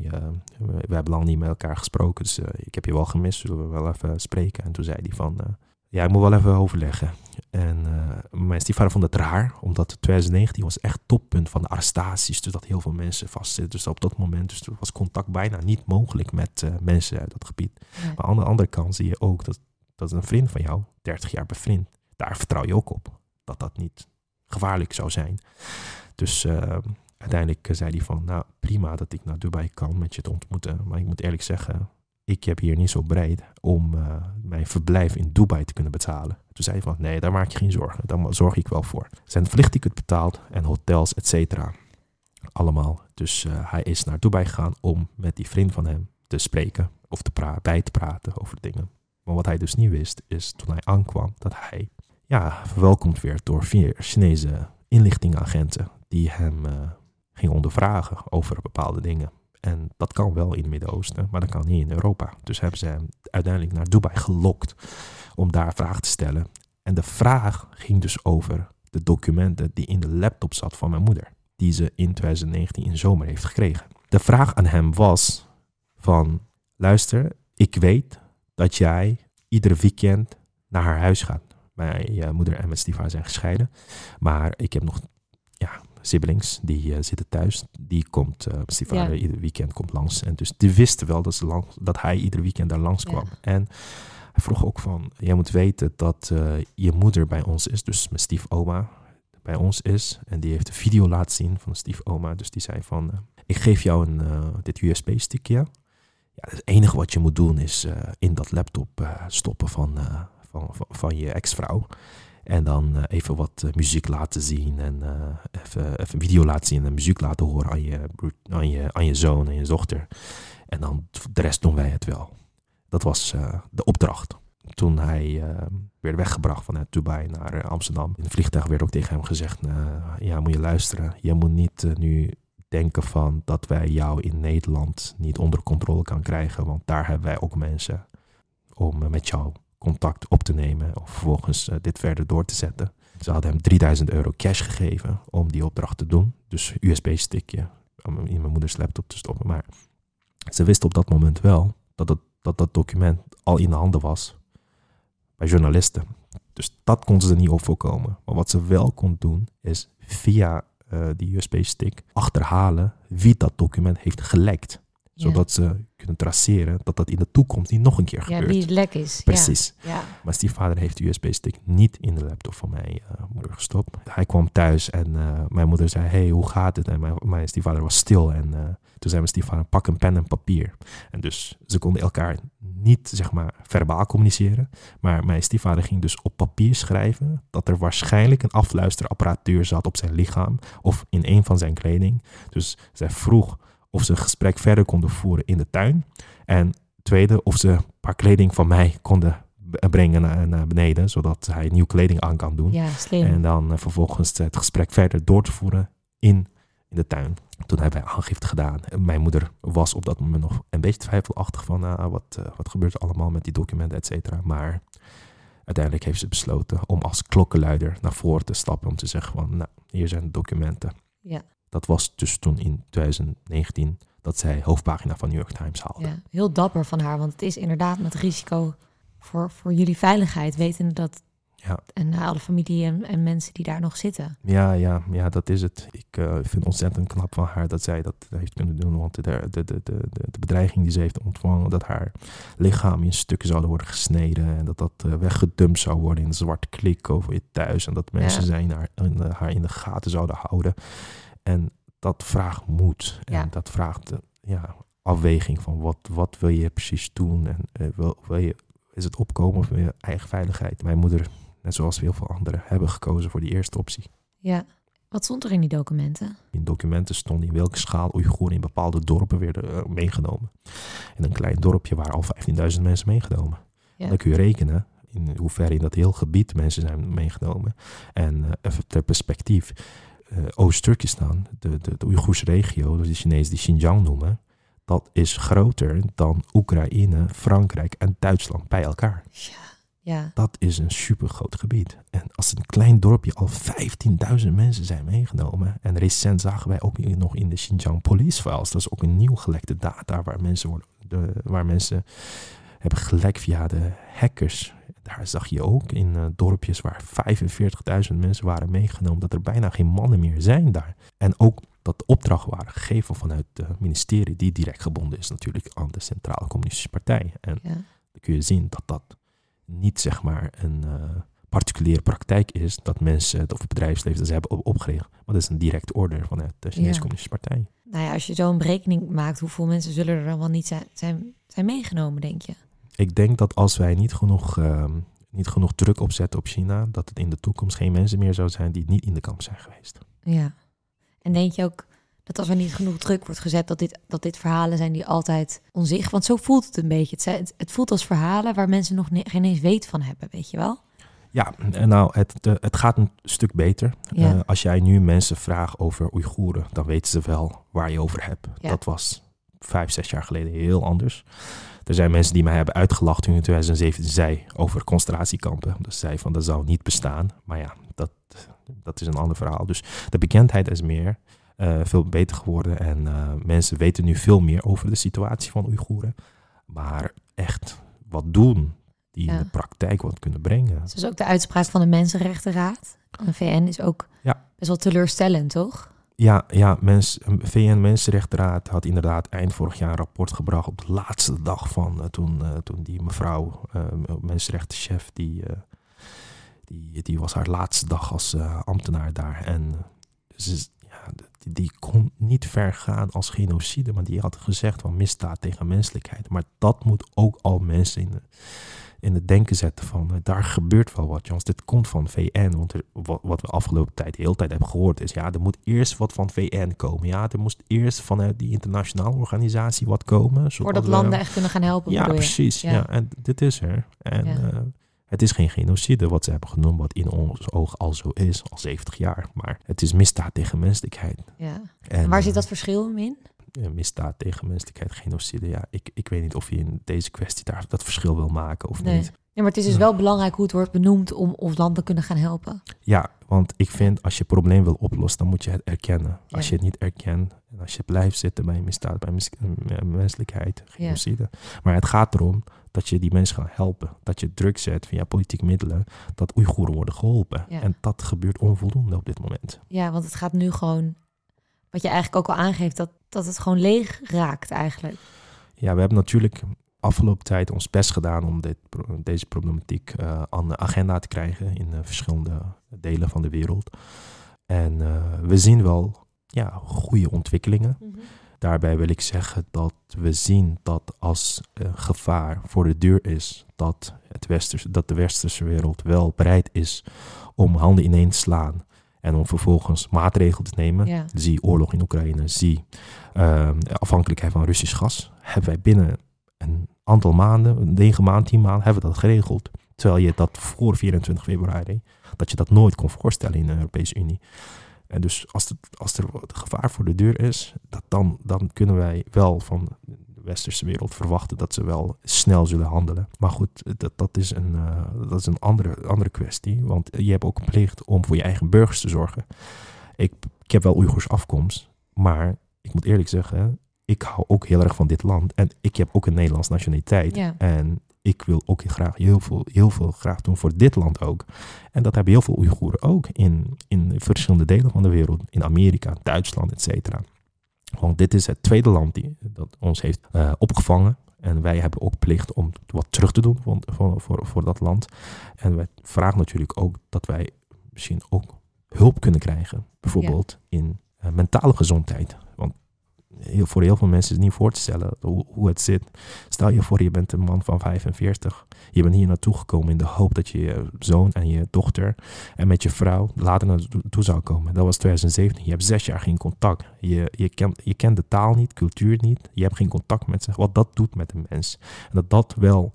hebben lang niet met elkaar gesproken. Dus ik heb je wel gemist, zullen we wel even spreken? En toen zei hij van... ja, ik moet wel even overleggen. En mijn stiefvader vond het raar, omdat 2019 was echt toppunt van de arrestaties. Dus dat heel veel mensen vastzitten. Dus op dat moment was contact bijna niet mogelijk met mensen uit dat gebied. Ja. Maar aan de andere kant zie je ook dat een vriend van jou, 30 jaar bevriend, daar vertrouw je ook op. Dat niet gevaarlijk zou zijn. Dus uiteindelijk zei hij van, prima dat ik naar Dubai kan met je te ontmoeten. Maar ik moet eerlijk zeggen... Ik heb hier niet zo bereid om mijn verblijf in Dubai te kunnen betalen. Toen zei hij van, nee, daar maak je geen zorgen. Daar zorg ik wel voor. Zijn vliegticket betaald en hotels, et cetera. Allemaal. Dus hij is naar Dubai gegaan om met die vriend van hem te spreken. Of bij te praten over dingen. Maar wat hij dus niet wist, is toen hij aankwam dat hij verwelkomd werd door 4 Chinese inlichtingenagenten. Die hem gingen ondervragen over bepaalde dingen. En dat kan wel in het Midden-Oosten, maar dat kan niet in Europa. Dus hebben ze hem uiteindelijk naar Dubai gelokt om daar vragen te stellen. En de vraag ging dus over de documenten die in de laptop zat van mijn moeder. Die ze in 2019 in zomer heeft gekregen. De vraag aan hem was van, luister, ik weet dat jij iedere weekend naar haar huis gaat. Mijn moeder en mijn stiefvader zijn gescheiden. Maar ik heb nog... siblings, die zitten thuis. Die komt, stiefvader ieder weekend komt langs. En dus die wisten wel dat hij ieder weekend daar langs kwam. Ja. En hij vroeg ook van, jij moet weten dat je moeder bij ons is. Dus mijn stiefoma bij ons is. En die heeft een video laten zien van de stiefoma. Dus die zei van, ik geef jou dit USB-stickje. Ja, het enige wat je moet doen is in dat laptop stoppen van je ex-vrouw. En dan even wat muziek laten zien en even een video laten zien en muziek laten horen aan je zoon en je dochter. En dan de rest doen wij het wel. Dat was de opdracht. Toen hij werd weggebracht vanuit Dubai naar Amsterdam. In het vliegtuig werd ook tegen hem gezegd, moet je luisteren. Je moet niet nu denken van dat wij jou in Nederland niet onder controle kan krijgen. Want daar hebben wij ook mensen om met jou contact op te nemen of vervolgens dit verder door te zetten. Ze hadden hem €3000 cash gegeven om die opdracht te doen. Dus USB-stickje in mijn moeders laptop te stoppen. Maar ze wisten op dat moment wel dat document al in de handen was bij journalisten. Dus dat konden ze niet op voorkomen. Maar wat ze wel kon doen is via die USB-stick achterhalen wie dat document heeft gelekt. Zodat ze kunnen traceren dat in de toekomst niet nog een keer gebeurt. Ja, wie het lek is. Precies. Ja. Maar stiefvader heeft de USB-stick niet in de laptop van mijn moeder gestopt. Hij kwam thuis en mijn moeder zei, hey, hoe gaat het? En mijn stiefvader was stil. En toen zei mijn stiefvader, pak een pen en papier. En dus ze konden elkaar niet, zeg maar, verbaal communiceren. Maar mijn stiefvader ging dus op papier schrijven dat er waarschijnlijk een afluisterapparatuur zat op zijn lichaam of in een van zijn kleding. Dus zij vroeg of ze een gesprek verder konden voeren in de tuin. En tweede, of ze een paar kleding van mij konden brengen naar beneden, zodat hij nieuwe kleding aan kan doen. Ja, slim. En dan vervolgens het gesprek verder door te voeren in de tuin. Toen hebben wij aangifte gedaan. Mijn moeder was op dat moment nog een beetje twijfelachtig van wat gebeurt er allemaal met die documenten, et cetera. Maar uiteindelijk heeft ze besloten om als klokkenluider naar voren te stappen om te zeggen van, hier zijn de documenten. Ja. Dat was dus toen in 2019 dat zij hoofdpagina van New York Times haalde. Ja, heel dapper van haar, want het is inderdaad met risico voor jullie veiligheid, wetende dat Ja. En alle familie en mensen die daar nog zitten. Ja, dat is het. Ik vind het ontzettend knap van haar dat zij dat heeft kunnen doen. Want de bedreiging die ze heeft ontvangen, dat haar lichaam in stukken zouden worden gesneden. En dat weggedumpt zou worden in een zwarte klik over je thuis. En dat mensen haar in de gaten zouden houden. En dat vraagt moed. En dat vraagt afweging van wat wil je precies doen. En is het opkomen voor je eigen veiligheid. Mijn moeder, net zoals heel veel anderen, hebben gekozen voor die eerste optie. Ja. Wat stond er in die documenten? In documenten stond in welke schaal Oeigoeren in bepaalde dorpen werden meegenomen. In een klein dorpje waren al 15.000 mensen meegenomen. Ja. Dan kun je rekenen in hoeverre in dat heel gebied mensen zijn meegenomen. En even ter perspectief, Oost-Turkestan, de Oeigoerse regio, dus de Chinezen die Xinjiang noemen, dat is groter dan Oekraïne, Frankrijk en Duitsland bij elkaar. Ja. Dat is een supergroot gebied. En als een klein dorpje al 15.000 mensen zijn meegenomen. En recent zagen wij ook nog in de Xinjiang Police Files. Dat is ook een nieuw gelekte data waar mensen hebben gelekt via de hackers. Daar zag je ook in dorpjes waar 45.000 mensen waren meegenomen. Dat er bijna geen mannen meer zijn daar. En ook dat de opdrachten waren gegeven vanuit het ministerie. Die direct gebonden is natuurlijk aan de Centrale Communistische Partij. En dan kun je zien dat niet zeg maar een particuliere praktijk is dat mensen of het bedrijfsleven dat ze hebben opgericht. Maar dat is een directe order vanuit de Chinese Communistische Partij. Nou ja, als je zo'n berekening maakt, hoeveel mensen zullen er dan wel niet zijn meegenomen, denk je? Ik denk dat als wij niet genoeg druk opzetten op China, dat het in de toekomst geen mensen meer zou zijn die niet in de kamp zijn geweest. Ja. En denk je ook dat als er niet genoeg druk wordt gezet, dat dit verhalen zijn die altijd onzichtbaar... Want zo voelt het een beetje. Het voelt als verhalen waar mensen nog geen eens weet van hebben, weet je wel? Ja, nou, het gaat een stuk beter. Ja. Als jij nu mensen vraagt over Oeigoeren, dan weten ze wel waar je over hebt. Ja. Dat was 5-6 jaar geleden heel anders. Er zijn mensen die mij hebben uitgelachen toen in 2017 zei over concentratiekampen. Dus zei van dat zou niet bestaan. Maar ja, dat is een ander verhaal. Dus de bekendheid is veel beter geworden. En mensen weten nu veel meer over de situatie van Oeigoeren. Maar echt wat doen die in de praktijk wat kunnen brengen. Dus ook de uitspraak van de Mensenrechtenraad. De VN is ook best wel teleurstellend, toch? Ja, VN-Mensenrechtenraad had inderdaad eind vorig jaar een rapport gebracht op de laatste dag van toen die mevrouw, mensenrechtenchef, die was haar laatste dag als ambtenaar daar. En die kon niet ver gaan als genocide, maar die had gezegd van misdaad tegen menselijkheid. Maar dat moet ook al mensen in het denken zetten van daar gebeurt wel wat, Jans. Dit komt van VN, want wat we afgelopen tijd de hele tijd hebben gehoord is, er moet eerst wat van VN komen. Ja, er moest eerst vanuit die internationale organisatie wat komen. Voordat landen echt kunnen gaan helpen. Ja, precies. Ja, en dit is er. En het is geen genocide wat ze hebben genoemd, wat in ons oog al zo is, al 70 jaar. Maar het is misdaad tegen menselijkheid. Ja. En waar zit dat verschil in? Misdaad tegen menselijkheid, genocide. Ja, ik weet niet of je in deze kwestie daar dat verschil wil maken of niet. Ja, maar het is dus wel belangrijk hoe het wordt benoemd om landen kunnen gaan helpen. Ja, want ik vind als je het probleem wil oplossen, dan moet je het erkennen. Ja. Als je het niet erkent en als je blijft zitten bij misdaad, bij menselijkheid, genocide. Ja. Maar het gaat erom dat je die mensen gaat helpen. Dat je druk zet via politieke middelen, dat Oeigoeren worden geholpen. Ja. En dat gebeurt onvoldoende op dit moment. Ja, want het gaat nu gewoon, wat je eigenlijk ook al aangeeft, dat het gewoon leeg raakt eigenlijk. Ja, we hebben natuurlijk afgelopen tijd ons best gedaan om deze problematiek aan de agenda te krijgen in verschillende delen van de wereld. En we zien wel goede ontwikkelingen. Mm-hmm. Daarbij wil ik zeggen dat we zien dat als gevaar voor de deur is, dat de westerse wereld wel bereid is om handen ineen te slaan en om vervolgens maatregelen te nemen. Ja. Zie oorlog in Oekraïne, zie afhankelijkheid van Russisch gas. Hebben wij binnen een aantal maanden, 9 maanden, 10 maanden, hebben we dat geregeld. Terwijl je dat voor 24 februari, dat je dat nooit kon voorstellen in de Europese Unie. En dus als er gevaar voor de deur is, dan kunnen wij wel van de westerse wereld verwachten dat ze wel snel zullen handelen. Maar goed, dat is een andere kwestie, want je hebt ook een plicht om voor je eigen burgers te zorgen. Ik heb wel Oeigoers afkomst, maar ik moet eerlijk zeggen, ik hou ook heel erg van dit land en ik heb ook een Nederlands nationaliteit. Ja. En ik wil ook graag heel veel graag doen voor dit land ook. En dat hebben heel veel Oeigoeren ook in verschillende delen van de wereld. In Amerika, Duitsland, et cetera. Want dit is het tweede land dat ons heeft opgevangen. En wij hebben ook plicht om wat terug te doen voor dat land. En wij vragen natuurlijk ook dat wij misschien ook hulp kunnen krijgen. Bijvoorbeeld in mentale gezondheid. Want voor heel veel mensen is het niet voor te stellen hoe het zit. Stel je voor, je bent een man van 45. Je bent hier naartoe gekomen in de hoop dat je zoon en je dochter en met je vrouw later naartoe zou komen. Dat was 2017. Je hebt 6 jaar geen contact. Je kent de taal niet, cultuur niet. Je hebt geen contact met ze. Wat dat doet met een mens. En dat wel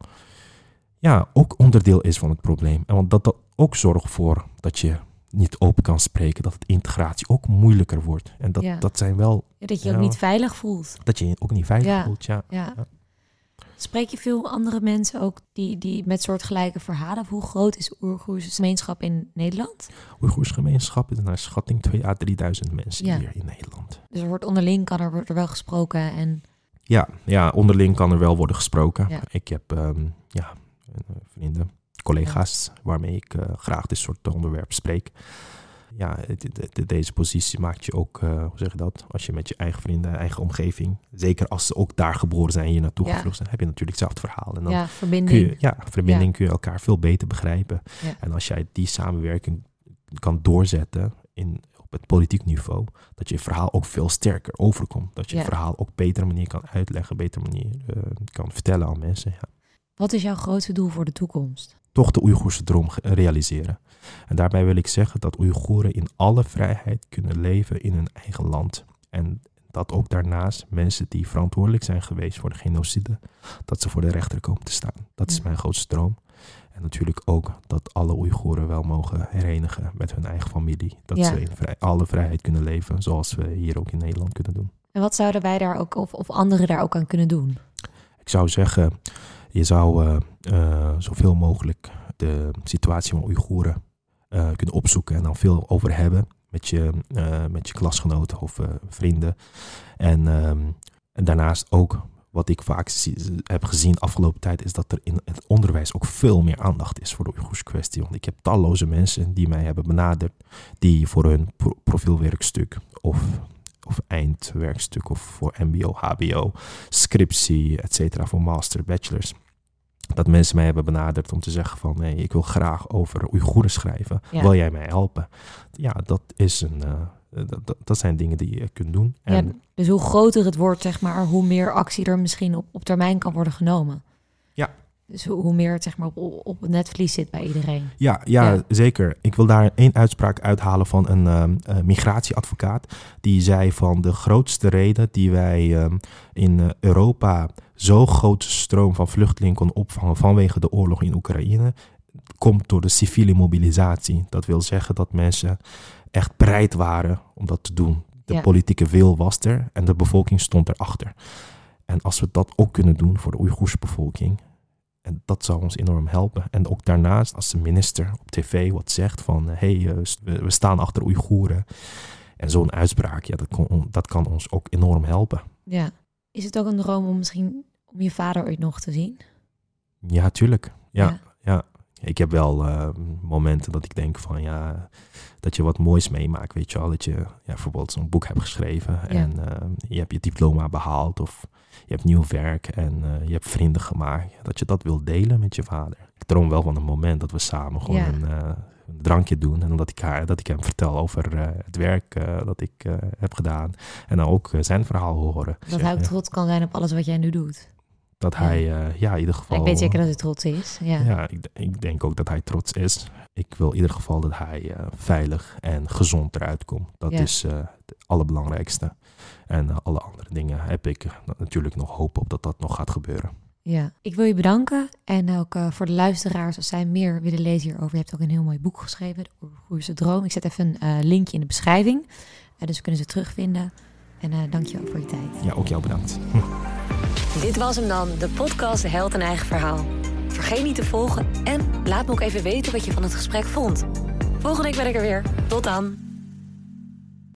ook onderdeel is van het probleem. En want dat ook zorgt voor dat je niet open kan spreken, dat het integratie ook moeilijker wordt. En dat zijn wel... dat je je ook niet veilig voelt. Dat je je ook niet veilig voelt, ja. Spreek je veel andere mensen ook die met soortgelijke verhalen? Hoe groot is de Oeigoerse gemeenschap in Nederland? Oeigoerse gemeenschap is naar schatting 2.000 à 3.000 mensen hier in Nederland. Dus er wordt onderling wordt er wel gesproken en... Ja, onderling kan er wel worden gesproken. Ja. Ik heb vrienden, collega's waarmee ik graag dit soort onderwerpen spreek. Ja, deze positie maakt je ook, hoe zeg je dat? Als je met je eigen vrienden, eigen omgeving, zeker als ze ook daar geboren zijn en hier naartoe gevlucht zijn, heb je natuurlijk hetzelfde verhaal. En dan verbinding. Kun je elkaar veel beter begrijpen. Ja. En als jij die samenwerking kan doorzetten op het politiek niveau, dat je verhaal ook veel sterker overkomt. Dat je het verhaal ook op een betere manier kan uitleggen, betere manier kan vertellen aan mensen. Ja. Wat is jouw grootste doel voor de toekomst? Toch de Oeigoerse droom realiseren. En daarbij wil ik zeggen dat Oeigoeren in alle vrijheid kunnen leven in hun eigen land. En dat ook daarnaast mensen die verantwoordelijk zijn geweest voor de genocide, dat ze voor de rechter komen te staan. Dat is mijn grootste droom. En natuurlijk ook dat alle Oeigoeren wel mogen herenigen met hun eigen familie. Dat ze in alle vrijheid kunnen leven, zoals we hier ook in Nederland kunnen doen. En wat zouden wij daar ook, of anderen daar ook aan kunnen doen? Ik zou zeggen, je zou zoveel mogelijk de situatie van Oeigoeren kunnen opzoeken en dan veel over hebben met je klasgenoten of vrienden. En daarnaast ook, wat ik vaak heb gezien afgelopen tijd, is dat er in het onderwijs ook veel meer aandacht is voor de Oeigoerse kwestie. Want ik heb talloze mensen die mij hebben benaderd, die voor hun profielwerkstuk of eindwerkstuk of voor mbo, hbo, scriptie, et cetera, voor master, bachelors, dat mensen mij hebben benaderd om te zeggen van, nee, ik wil graag over Oeigoeren schrijven. Ja. Wil jij mij helpen? Ja, dat is dat zijn dingen die je kunt doen. En dus hoe groter het wordt, zeg maar, hoe meer actie er misschien op termijn kan worden genomen. Ja. Dus hoe meer het, zeg maar, op het netvlies zit bij iedereen. Ja, zeker. Ik wil daar 1 uitspraak uithalen van een migratieadvocaat. Die zei van de grootste reden die wij in Europa zo'n grote stroom van vluchtelingen kon opvangen vanwege de oorlog in Oekraïne, komt door de civiele mobilisatie. Dat wil zeggen dat mensen echt bereid waren om dat te doen. De politieke wil was er en de bevolking stond erachter. En als we dat ook kunnen doen voor de Oeigoerse bevolking, en dat zou ons enorm helpen. En ook daarnaast, als de minister op tv wat zegt van, we staan achter Oeigoeren. En zo'n uitspraak, dat kan ons ook enorm helpen. Ja. Is het ook een droom om je vader ooit nog te zien? Ja, tuurlijk. Ja. Ik heb wel momenten dat ik denk van, dat je wat moois meemaakt, weet je wel. Dat je bijvoorbeeld zo'n boek hebt geschreven en je hebt je diploma behaald of je hebt nieuw werk en je hebt vrienden gemaakt. Dat je dat wil delen met je vader. Ik droom wel van een moment dat we samen gewoon een drankje doen. En dat ik hem vertel over het werk dat ik heb gedaan. En dan ook zijn verhaal horen. Dat hij ook trots kan zijn op alles wat jij nu doet. Dat hij in ieder geval... Ik weet zeker dat hij trots is. Ja, ik denk ook dat hij trots is. Ik wil in ieder geval dat hij veilig en gezond eruit komt. Dat is het allerbelangrijkste. En alle andere dingen heb ik natuurlijk nog hoop op dat nog gaat gebeuren. Ja, ik wil je bedanken. En ook voor de luisteraars, als zij meer willen lezen hierover. Je hebt ook een heel mooi boek geschreven, De Oeigoerse Droom. Ik zet even een linkje in de beschrijving. Dus kunnen ze terugvinden. En dank je wel voor je tijd. Ja, ook jou bedankt. Dit was hem dan, de podcast Held een Eigen Verhaal. Vergeet niet te volgen en laat me ook even weten wat je van het gesprek vond. Volgende week ben ik er weer. Tot dan.